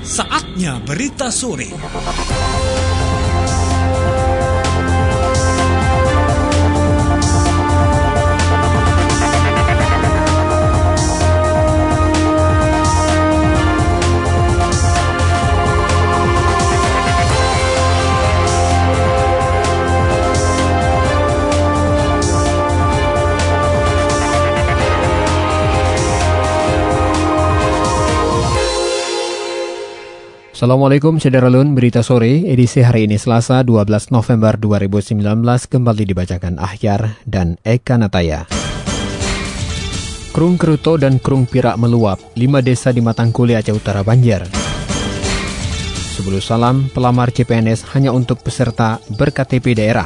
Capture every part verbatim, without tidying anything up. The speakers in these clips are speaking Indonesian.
Saatnya berita sore. Assalamualaikum Sederalun, berita sore edisi hari ini Selasa dua belas November dua ribu sembilan belas kembali dibacakan Ahyar dan Eka Nataya. Krung Keruto dan Krung Pirak meluap, lima desa di Matangkuli Aceh Utara banjir. Sebelum salam, pelamar C P N S hanya untuk peserta ber-K T P daerah.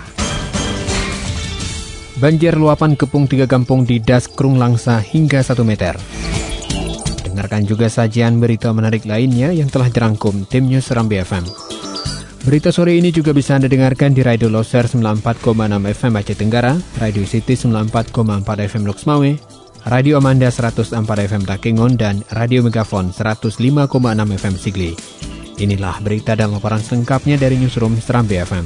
Banjir luapan kepung tiga kampung di Das Krung Langsa hingga satu meter. Dengarkan juga sajian berita menarik lainnya yang telah dirangkum tim News Serambi F M. Berita sore ini juga bisa Anda dengarkan di Radio Loser sembilan puluh empat koma enam F M Aceh Tenggara, Radio City sembilan puluh empat koma empat F M Loksmawe, Radio Amanda seratus empat F M Takengon, dan Radio Megafon seratus lima koma enam F M Sigli. Inilah berita dan laporan selengkapnya dari Newsroom Serambi F M.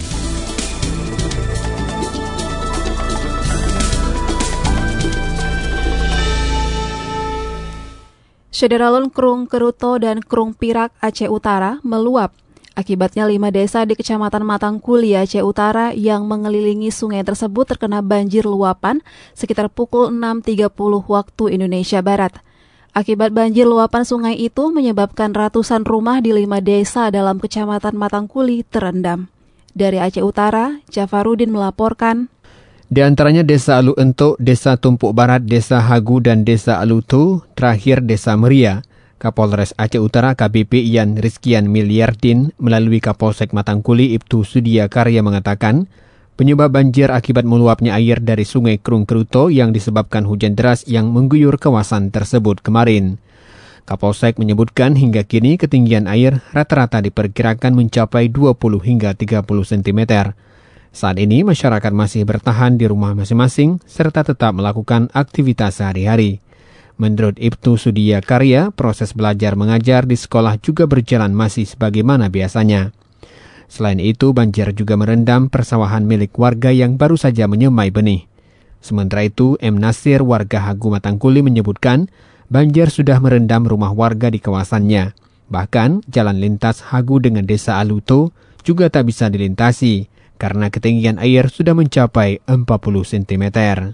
Sederalun Krung Keruto dan Krung Pirak Aceh Utara meluap. Akibatnya lima desa di Kecamatan Matangkuli Aceh Utara yang mengelilingi sungai tersebut terkena banjir luapan sekitar pukul enam tiga puluh waktu Indonesia Barat. Akibat banjir luapan sungai itu menyebabkan ratusan rumah di lima desa dalam Kecamatan Matangkuli terendam. Dari Aceh Utara, Jafarudin melaporkan. Di antaranya Desa Alu Entok, Desa Tumpuk Barat, Desa Hagu, dan Desa Alutu, terakhir Desa Meria. Kapolres Aceh Utara K B P Ian Rizkian Miliardin melalui Kapolsek Matangkuli Ibtu Sudia Karya mengatakan, penyebab banjir akibat meluapnya air dari Sungai Krung Keruto yang disebabkan hujan deras yang mengguyur kawasan tersebut kemarin. Kapolsek menyebutkan hingga kini ketinggian air rata-rata diperkirakan mencapai dua puluh hingga tiga puluh sentimeter. Saat ini masyarakat masih bertahan di rumah masing-masing serta tetap melakukan aktivitas sehari-hari. Menurut Ibtu Sudia Karya, proses belajar mengajar di sekolah juga berjalan masih sebagaimana biasanya. Selain itu, banjir juga merendam persawahan milik warga yang baru saja menyemai benih. Sementara itu, M. Nasir, warga Hagu Matangkuli menyebutkan banjir sudah merendam rumah warga di kawasannya. Bahkan, jalan lintas Hagu dengan Desa Aluto juga tak bisa dilintasi karena ketinggian air sudah mencapai empat puluh sentimeter.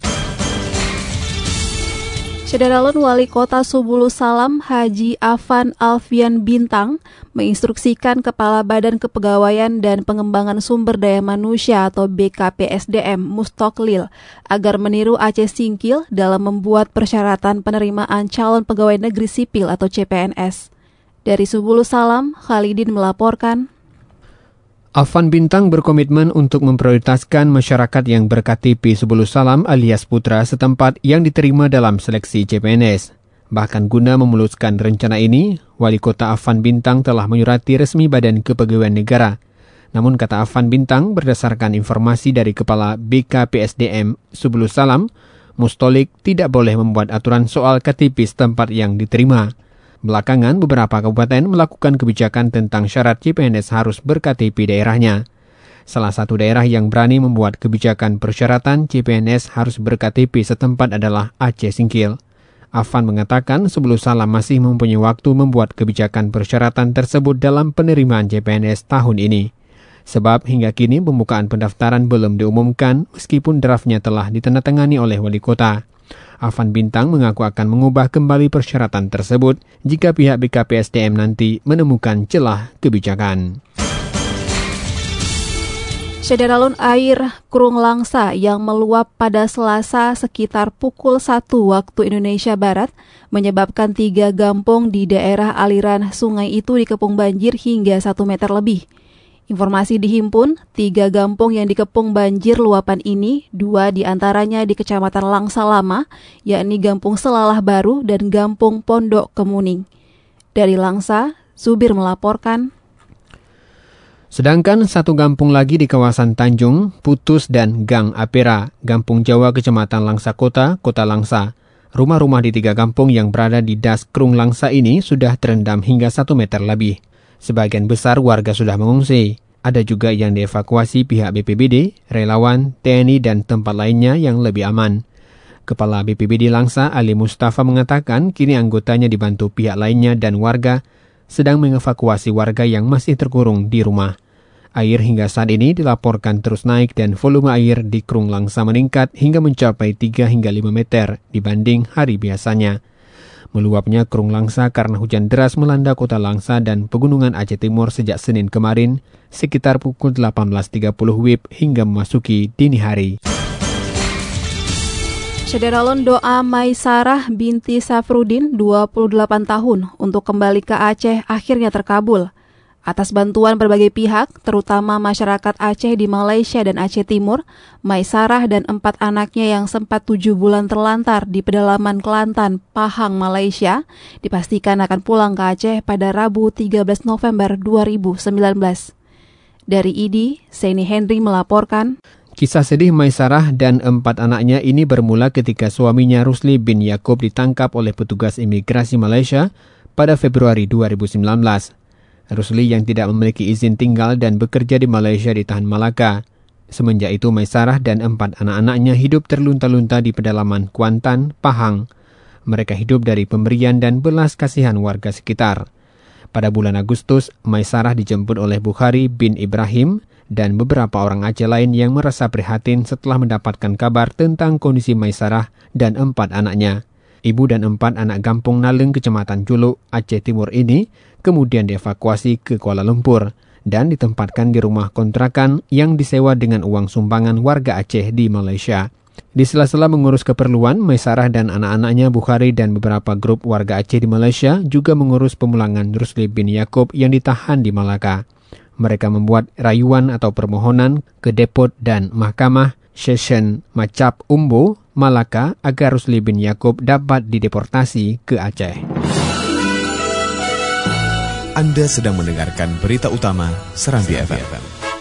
Sederalun Wali Kota Subulu Salam Haji Afan Alfian Bintang menginstruksikan Kepala Badan Kepegawaian dan Pengembangan Sumber Daya Manusia atau B K P S D M Mustoklil agar meniru Aceh Singkil dalam membuat persyaratan penerimaan calon pegawai negeri sipil atau C P N S. Dari Subulu Salam, Khalidin melaporkan. Afan Bintang berkomitmen untuk memprioritaskan masyarakat yang ber-K T P Subulu Salam alias putra setempat yang diterima dalam seleksi C P N S. Bahkan guna memuluskan rencana ini, Wali Kota Afan Bintang telah menyurati resmi Badan Kepegawaian Negara. Namun kata Afan Bintang, berdasarkan informasi dari Kepala B K P S D M Subulu Salam, Mustolik tidak boleh membuat aturan soal K T P setempat yang diterima. Belakangan, beberapa kabupaten melakukan kebijakan tentang syarat C P N S harus ber-K T P daerahnya. Salah satu daerah yang berani membuat kebijakan persyaratan C P N S harus ber-K T P setempat adalah Aceh Singkil. Afan mengatakan Subulu Salam masih mempunyai waktu membuat kebijakan persyaratan tersebut dalam penerimaan C P N S tahun ini. Sebab hingga kini pembukaan pendaftaran belum diumumkan meskipun draftnya telah ditandatangani oleh Wali Kota. Afan Bintang mengaku akan mengubah kembali persyaratan tersebut jika pihak B K P S D M nanti menemukan celah kebijakan. Sederalun air Krung Langsa yang meluap pada Selasa sekitar pukul satu waktu Indonesia Barat menyebabkan tiga kampung di daerah aliran sungai itu dikepung banjir hingga satu meter lebih. Informasi dihimpun, tiga kampung yang dikepung banjir luapan ini, dua diantaranya di Kecamatan Langsa Lama, yakni Kampung Selalah Baru dan Kampung Pondok Kemuning. Dari Langsa, Zubir melaporkan. Sedangkan satu kampung lagi di kawasan Tanjung, Putus, dan Gang Apera, Kampung Jawa Kecamatan Langsa Kota, Kota Langsa. Rumah-rumah di tiga kampung yang berada di Das Krung Langsa ini sudah terendam hingga satu meter lebih. Sebagian besar warga sudah mengungsi. Ada juga yang dievakuasi pihak B P B D, relawan, T N I dan tempat lainnya yang lebih aman. Kepala B P B D Langsa, Ali Mustafa mengatakan kini anggotanya dibantu pihak lainnya dan warga sedang mengevakuasi warga yang masih terkurung di rumah. Air hingga saat ini dilaporkan terus naik dan volume air di Krung Langsa meningkat hingga mencapai tiga hingga lima meter dibanding hari biasanya. Meluapnya Krung Langsa karena hujan deras melanda kota Langsa dan pegunungan Aceh Timur sejak Senin kemarin sekitar pukul delapan belas tiga puluh W I B hingga memasuki dini hari. Syederalun doa Maisarah binti Safrudin, dua puluh delapan tahun, untuk kembali ke Aceh akhirnya terkabul. Atas bantuan berbagai pihak, terutama masyarakat Aceh di Malaysia dan Aceh Timur, Maisarah dan empat anaknya yang sempat tujuh bulan terlantar di pedalaman Kelantan, Pahang, Malaysia, dipastikan akan pulang ke Aceh pada Rabu tiga belas November dua ribu sembilan belas. Dari I D I, Seni Henry melaporkan. Kisah sedih Maisarah dan empat anaknya ini bermula ketika suaminya Rusli bin Yaakob ditangkap oleh petugas imigrasi Malaysia pada Februari dua ribu sembilan belas. Rusli yang tidak memiliki izin tinggal dan bekerja di Malaysia ditahan Malaka. Semenjak itu Maisarah dan empat anak-anaknya hidup terlunta-lunta di pedalaman Kuantan, Pahang. Mereka hidup dari pemberian dan belas kasihan warga sekitar. Pada bulan Agustus, Maisarah dijemput oleh Bukhari bin Ibrahim dan beberapa orang Aceh lain yang merasa prihatin setelah mendapatkan kabar tentang kondisi Maisarah dan empat anaknya. Ibu dan empat anak Gampung Naleng, Kecamatan Juluk, Aceh Timur ini kemudian dievakuasi ke Kuala Lumpur dan ditempatkan di rumah kontrakan yang disewa dengan uang sumbangan warga Aceh di Malaysia. Di sela-sela mengurus keperluan, Maisarah dan anak-anaknya Bukhari dan beberapa grup warga Aceh di Malaysia juga mengurus pemulangan Rusli bin Yaakob yang ditahan di Malaka. Mereka membuat rayuan atau permohonan ke Depot dan Mahkamah Session Macap Umbo, Malaka agar Rusli bin Yaakob dapat dideportasi ke Aceh. Anda sedang mendengarkan berita utama Serambi F M.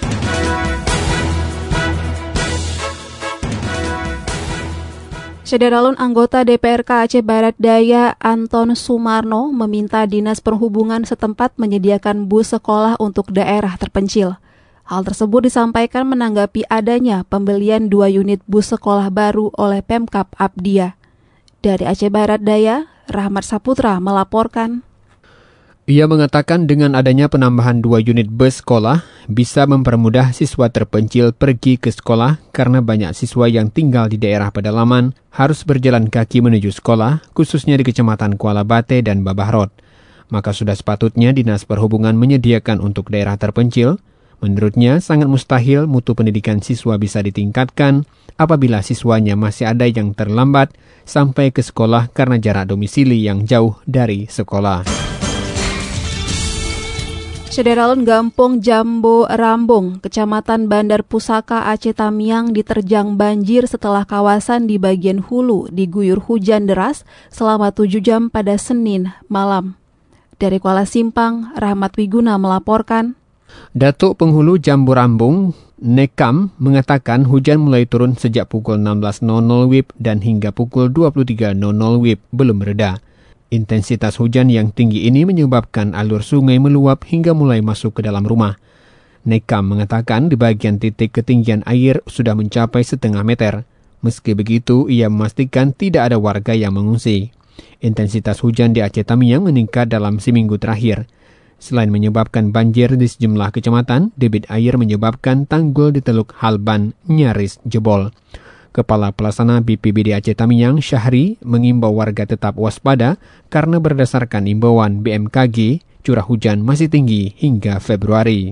Syederalun anggota D P R K Aceh Barat Daya Anton Sumarno meminta Dinas Perhubungan setempat menyediakan bus sekolah untuk daerah terpencil. Hal tersebut disampaikan menanggapi adanya pembelian dua unit bus sekolah baru oleh Pemkab Abdia. Dari Aceh Barat Daya, Rahmat Saputra melaporkan. Ia mengatakan dengan adanya penambahan dua unit bus sekolah bisa mempermudah siswa terpencil pergi ke sekolah karena banyak siswa yang tinggal di daerah pedalaman harus berjalan kaki menuju sekolah, khususnya di Kecamatan Kuala Bate dan Babahrot. Maka sudah sepatutnya Dinas Perhubungan menyediakan untuk daerah terpencil. Menurutnya sangat mustahil mutu pendidikan siswa bisa ditingkatkan apabila siswanya masih ada yang terlambat sampai ke sekolah karena jarak domisili yang jauh dari sekolah. Syederalun Gampung Jambo Rambung, Kecamatan Bandar Pusaka Aceh Tamiang diterjang banjir setelah kawasan di bagian hulu diguyur hujan deras selama tujuh jam pada Senin malam. Dari Kuala Simpang, Rahmat Wiguna melaporkan. Datuk Penghulu Jambu Rambung, Nekam, mengatakan hujan mulai turun sejak pukul enam belas W I B dan hingga pukul dua puluh tiga W I B belum reda. Intensitas hujan yang tinggi ini menyebabkan alur sungai meluap hingga mulai masuk ke dalam rumah. Nekam mengatakan di bagian titik ketinggian air sudah mencapai setengah meter. Meski begitu, ia memastikan tidak ada warga yang mengungsi. Intensitas hujan di Aceh Tamiang meningkat dalam seminggu terakhir. Selain menyebabkan banjir di sejumlah kecamatan, debit air menyebabkan tanggul di Teluk Halban nyaris jebol. Kepala Pelaksana B P B D Aceh Tamiang, Syahri, mengimbau warga tetap waspada karena berdasarkan imbauan B M K G, curah hujan masih tinggi hingga Februari.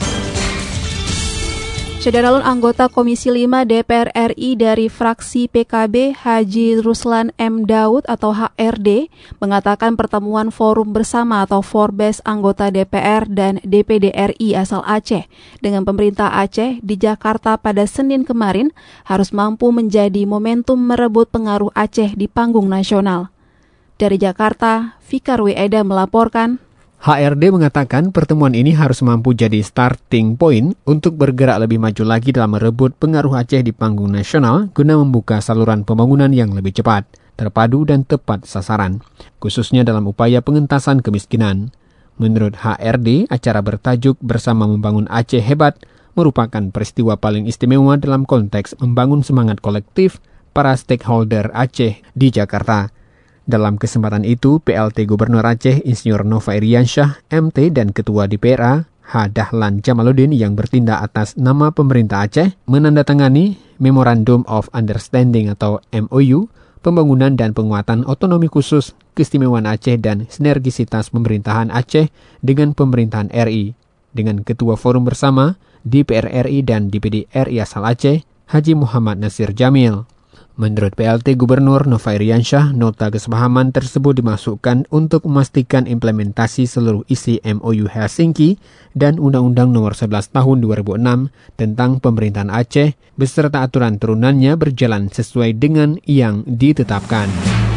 Syederalun anggota Komisi lima D P R R I dari fraksi P K B, Haji Ruslan M. Daud atau H R D, mengatakan pertemuan forum bersama atau Forbes anggota D P R dan D P D R I asal Aceh dengan pemerintah Aceh di Jakarta pada Senin kemarin harus mampu menjadi momentum merebut pengaruh Aceh di panggung nasional. Dari Jakarta, Fikar W. Eda melaporkan. H R D mengatakan pertemuan ini harus mampu jadi starting point untuk bergerak lebih maju lagi dalam merebut pengaruh Aceh di panggung nasional guna membuka saluran pembangunan yang lebih cepat, terpadu dan tepat sasaran, khususnya dalam upaya pengentasan kemiskinan. Menurut H R D, acara bertajuk Bersama Membangun Aceh Hebat merupakan peristiwa paling istimewa dalam konteks membangun semangat kolektif para stakeholder Aceh di Jakarta. Dalam kesempatan itu, P L T Gubernur Aceh Insinyur Nova Iriansyah, M T dan Ketua D P R A, H. Dahlan Jamaluddin yang bertindak atas nama pemerintah Aceh, menandatangani Memorandum of Understanding atau M O U, pembangunan dan penguatan otonomi khusus, keistimewaan Aceh dan sinergisitas pemerintahan Aceh dengan pemerintahan R I, dengan Ketua Forum Bersama, D P R R I dan D P D R I asal Aceh, Haji Muhammad Nasir Jamil. Menurut P L T Gubernur Nova Iriansyah, nota kesepahaman tersebut dimasukkan untuk memastikan implementasi seluruh isi M O U Helsinki dan Undang-Undang Nomor sebelas Tahun dua ribu enam tentang pemerintahan Aceh beserta aturan turunannya berjalan sesuai dengan yang ditetapkan.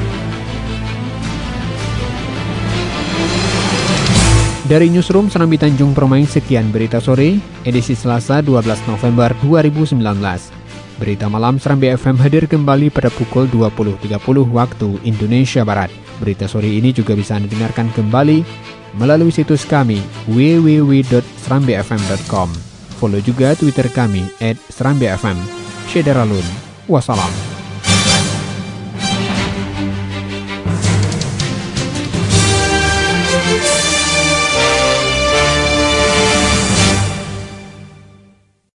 Dari Newsroom Serambi Tanjung Permai, sekian berita sore, edisi Selasa dua belas November dua ribu sembilan belas. Berita malam Serambi F M hadir kembali pada pukul dua puluh tiga puluh waktu Indonesia Barat. Berita sore ini juga bisa Anda dengarkan kembali melalui situs kami w w w dot serambi f m dot com. Follow juga Twitter kami at serambi f m. Syedaralun. Wassalam.